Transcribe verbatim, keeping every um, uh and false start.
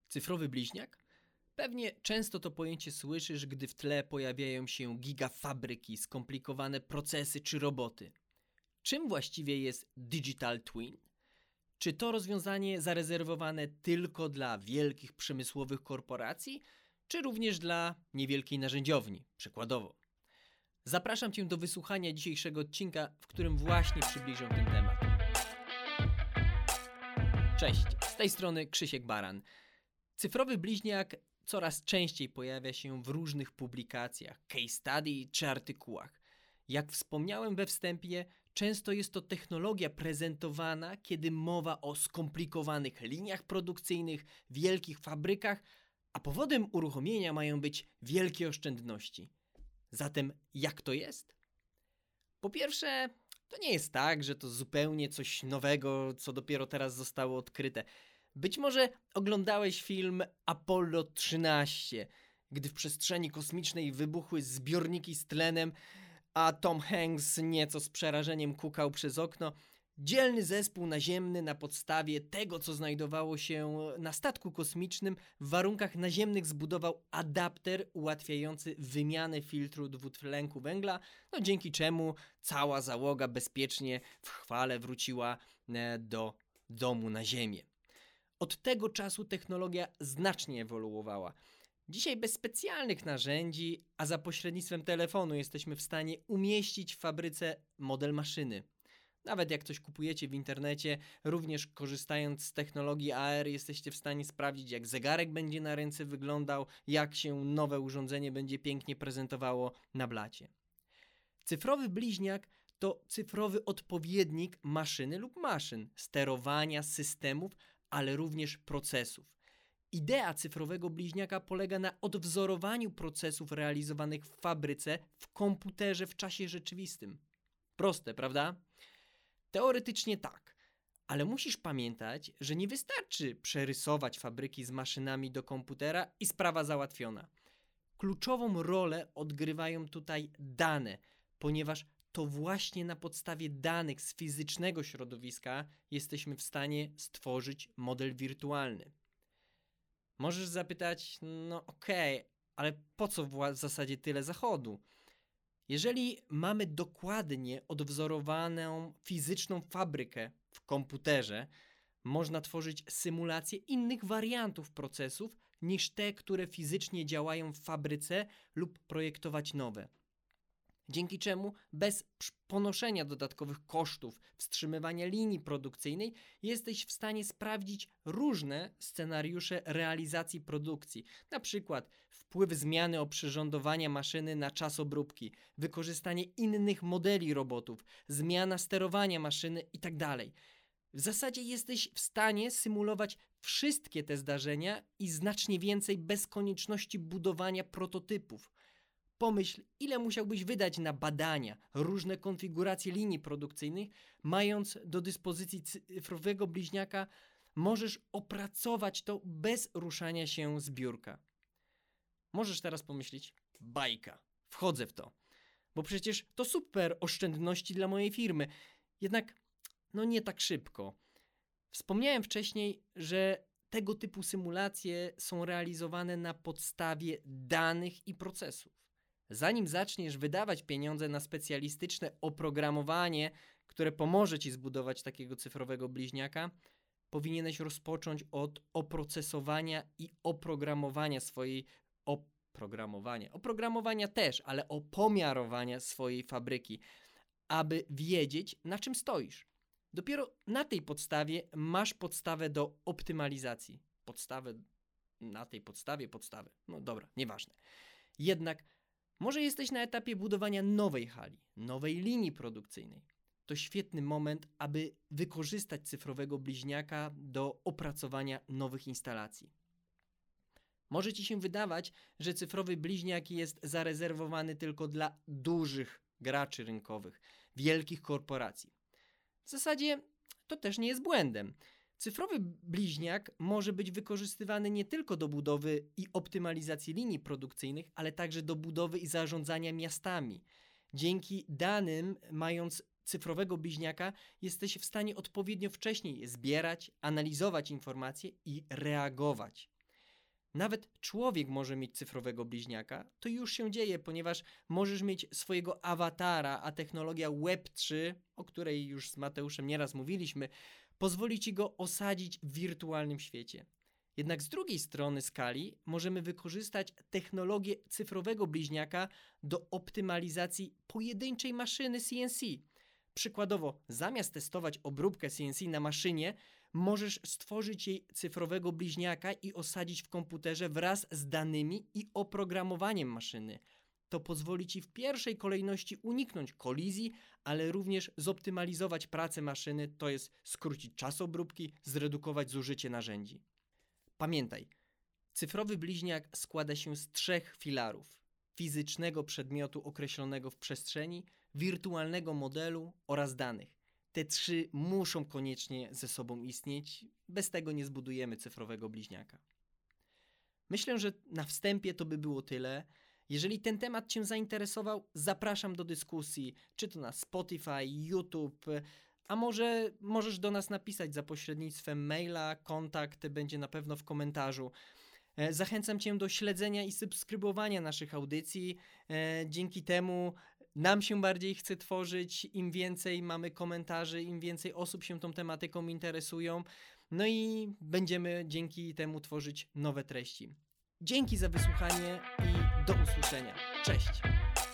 Cyfrowy bliźniak? Pewnie często to pojęcie słyszysz, gdy w tle pojawiają się gigafabryki, skomplikowane procesy czy roboty. Czym właściwie jest Digital Twin? Czy to rozwiązanie zarezerwowane tylko dla wielkich przemysłowych korporacji, czy również dla niewielkiej narzędziowni, przykładowo? Zapraszam Cię do wysłuchania dzisiejszego odcinka, w którym właśnie przybliżę ten temat. Cześć, z tej strony Krzysiek Baran. Cyfrowy bliźniak coraz częściej pojawia się w różnych publikacjach, case study czy artykułach. Jak wspomniałem we wstępie, często jest to technologia prezentowana, kiedy mowa o skomplikowanych liniach produkcyjnych, wielkich fabrykach, a powodem uruchomienia mają być wielkie oszczędności. Zatem jak to jest? Po pierwsze, to nie jest tak, że to zupełnie coś nowego, co dopiero teraz zostało odkryte. Być może oglądałeś film Apollo trzynaście, gdy w przestrzeni kosmicznej wybuchły zbiorniki z tlenem, a Tom Hanks nieco z przerażeniem kukał przez okno. Dzielny zespół naziemny na podstawie tego, co znajdowało się na statku kosmicznym, w warunkach naziemnych zbudował adapter ułatwiający wymianę filtru dwutlenku węgla, no dzięki czemu cała załoga bezpiecznie w chwale wróciła do domu na Ziemię. Od tego czasu technologia znacznie ewoluowała. Dzisiaj bez specjalnych narzędzi, a za pośrednictwem telefonu jesteśmy w stanie umieścić w fabryce model maszyny. Nawet jak coś kupujecie w internecie, również korzystając z technologii A R, jesteście w stanie sprawdzić, jak zegarek będzie na ręce wyglądał, jak się nowe urządzenie będzie pięknie prezentowało na blacie. Cyfrowy bliźniak to cyfrowy odpowiednik maszyny lub maszyn, sterowania systemów, ale również procesów. Idea cyfrowego bliźniaka polega na odwzorowaniu procesów realizowanych w fabryce w komputerze w czasie rzeczywistym. Proste, prawda? Teoretycznie tak, ale musisz pamiętać, że nie wystarczy przerysować fabryki z maszynami do komputera i sprawa załatwiona. Kluczową rolę odgrywają tutaj dane, ponieważ to właśnie na podstawie danych z fizycznego środowiska jesteśmy w stanie stworzyć model wirtualny. Możesz zapytać, no okej, okay, ale po co w zasadzie tyle zachodu? Jeżeli mamy dokładnie odwzorowaną fizyczną fabrykę w komputerze, można tworzyć symulacje innych wariantów procesów niż te, które fizycznie działają w fabryce lub projektować nowe. Dzięki czemu bez ponoszenia dodatkowych kosztów wstrzymywania linii produkcyjnej jesteś w stanie sprawdzić różne scenariusze realizacji produkcji, na przykład wpływ zmiany oprzyrządowania maszyny na czas obróbki, wykorzystanie innych modeli robotów, zmiana sterowania maszyny itd. W zasadzie jesteś w stanie symulować wszystkie te zdarzenia i znacznie więcej bez konieczności budowania prototypów. Pomyśl, ile musiałbyś wydać na badania, różne konfiguracje linii produkcyjnych, mając do dyspozycji cyfrowego bliźniaka, możesz opracować to bez ruszania się z biurka. Możesz teraz pomyśleć, bajka, wchodzę w to, bo przecież to super oszczędności dla mojej firmy, jednak no nie tak szybko. Wspomniałem wcześniej, że tego typu symulacje są realizowane na podstawie danych i procesów. Zanim zaczniesz wydawać pieniądze na specjalistyczne oprogramowanie, które pomoże Ci zbudować takiego cyfrowego bliźniaka, powinieneś rozpocząć od oprocesowania i oprogramowania swojej oprogramowania. Oprogramowania też, ale opomiarowania swojej fabryki, aby wiedzieć, na czym stoisz. Dopiero na tej podstawie masz podstawę do optymalizacji. Podstawę na tej podstawie podstawy. No dobra, nieważne. Jednak może jesteś na etapie budowania nowej hali, nowej linii produkcyjnej. To świetny moment, aby wykorzystać cyfrowego bliźniaka do opracowania nowych instalacji. Może Ci się wydawać, że cyfrowy bliźniak jest zarezerwowany tylko dla dużych graczy rynkowych, wielkich korporacji. W zasadzie to też nie jest błędem. Cyfrowy bliźniak może być wykorzystywany nie tylko do budowy i optymalizacji linii produkcyjnych, ale także do budowy i zarządzania miastami. Dzięki danym, mając cyfrowego bliźniaka, jesteś w stanie odpowiednio wcześniej zbierać, analizować informacje i reagować. Nawet człowiek może mieć cyfrowego bliźniaka. To już się dzieje, ponieważ możesz mieć swojego awatara, a technologia web trzy, o której już z Mateuszem nieraz mówiliśmy, pozwoli ci go osadzić w wirtualnym świecie. Jednak z drugiej strony skali możemy wykorzystać technologię cyfrowego bliźniaka do optymalizacji pojedynczej maszyny C N C. Przykładowo, zamiast testować obróbkę C N C na maszynie, możesz stworzyć jej cyfrowego bliźniaka i osadzić w komputerze wraz z danymi i oprogramowaniem maszyny. To pozwoli ci w pierwszej kolejności uniknąć kolizji, ale również zoptymalizować pracę maszyny, to jest skrócić czas obróbki, zredukować zużycie narzędzi. Pamiętaj, cyfrowy bliźniak składa się z trzech filarów: fizycznego przedmiotu określonego w przestrzeni, wirtualnego modelu oraz danych. Te trzy muszą koniecznie ze sobą istnieć, bez tego nie zbudujemy cyfrowego bliźniaka. Myślę, że na wstępie to by było tyle. Jeżeli ten temat cię zainteresował, zapraszam do dyskusji, czy to na Spotify, YouTube, a może możesz do nas napisać za pośrednictwem maila, kontakt będzie na pewno w komentarzu. Zachęcam cię do śledzenia i subskrybowania naszych audycji. Dzięki temu nam się bardziej chce tworzyć, im więcej mamy komentarzy, im więcej osób się tą tematyką interesują, no i będziemy dzięki temu tworzyć nowe treści. Dzięki za wysłuchanie i do usłyszenia. Cześć!